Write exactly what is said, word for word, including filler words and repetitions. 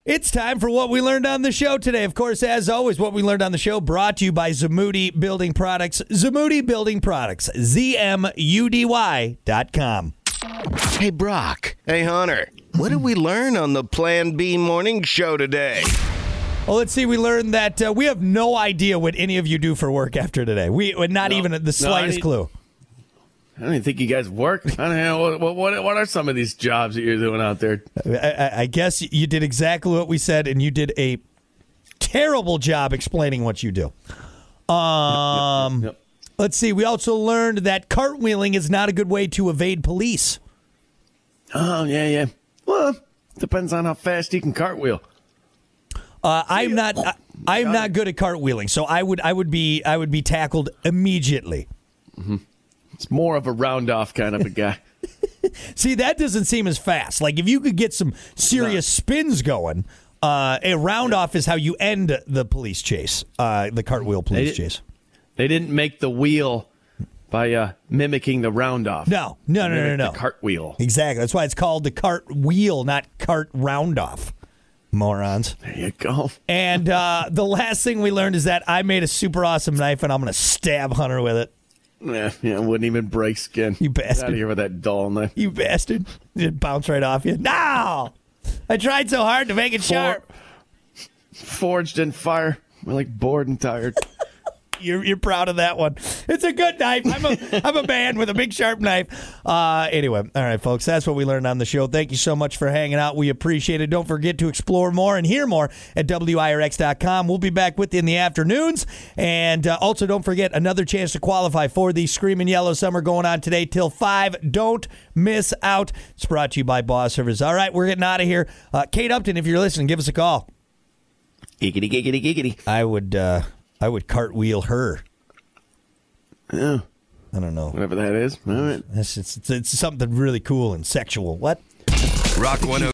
It's time for what we learned on the show today. Of course, as always, what we learned on the show brought to you by Zamudy Building Products. Zamudy Building Products, Z M U D Y dot com. Hey, Brock. Hey, Hunter. What did we learn on the Plan B morning show today? Well, let's see. We learned that uh, we have no idea what any of you do for work after today. We not No. even the slightest No, clue. I don't even think you guys work. I don't know. What, what, what, what are some of these jobs that you're doing out there? I, I, I guess you did exactly what we said, and you did a terrible job explaining what you do. Um, Yep, yep, yep. Let's see. We also learned that cartwheeling is not a good way to evade police. Oh, yeah, yeah. Well, depends on how fast you can cartwheel. Uh, I'm not. I, I'm not good at cartwheeling, so I would. I would be. I would be tackled immediately. Mm-hmm. It's more of a round-off kind of a guy. See, that doesn't seem as fast. Like, if you could get some serious spins going, uh, a round-off is how you end the police chase, uh, the cartwheel police They chase. They didn't make the wheel by uh, mimicking the round-off. No, no, no, no, no. The cartwheel. Exactly. That's why it's called the cartwheel, not cart round-off. Morons. There you go. And uh, the last thing we learned is that I made a super awesome knife, and I'm going to stab Hunter with it. Yeah, yeah, it wouldn't even break skin. You Get bastard. out of here with that dull knife. You bastard. It bounced right off you. No! I tried so hard to make it For- sharp. Forged in fire. We're like bored and tired. You're you're proud of that one. It's a good knife. I'm a I'm a man with a big sharp knife. Uh, anyway, all right, folks. That's what we learned on the show. Thank you so much for hanging out. We appreciate it. Don't forget to explore more and hear more at W I R X dot com. We'll be back with you in the afternoons. And uh, also, don't forget another chance to qualify for the Screaming Yellow Summer going on today till five. Don't miss out. It's brought to you by Boss Service. All right, we're getting out of here. Uh, Kate Upton, if you're listening, give us a call. Giggity, giggity, giggity. I would. Uh, I would cartwheel her. Yeah. I don't know. Whatever that is. All right. It's, it's, it's something really cool and sexual. What? Rock one oh